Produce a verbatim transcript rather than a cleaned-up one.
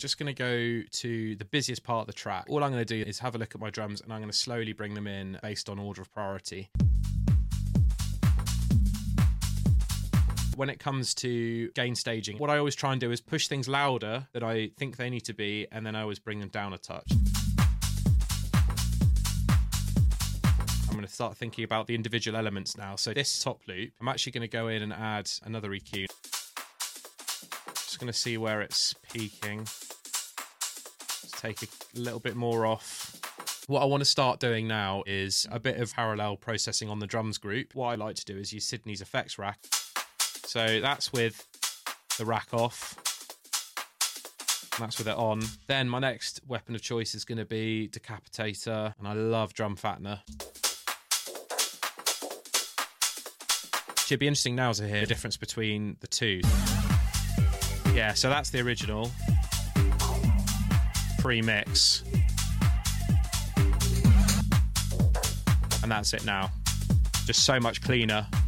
just going to go to the busiest part of the track. All I'm going to do is have a look at my drums and I'm going to slowly bring them in based on order of priority. When it comes to gain staging, what I always try and do is push things louder than I think they need to be, and then I always bring them down a touch. I'm going to start thinking about the individual elements now. So this top loop, I'm actually going to go in and add another E Q. Just going to see where it's peaking. Let's take a little bit more off. What I want to start doing now is a bit of parallel processing on the drums group. What I like to do is use Sydney's effects rack. So that's with the rack off. That's with it on. Then my next weapon of choice is going to be Decapitator, and I love Drum Fattener. It'd be interesting now to hear the difference between the two. Yeah, so that's the original pre-mix. And that's it now. Just so much cleaner.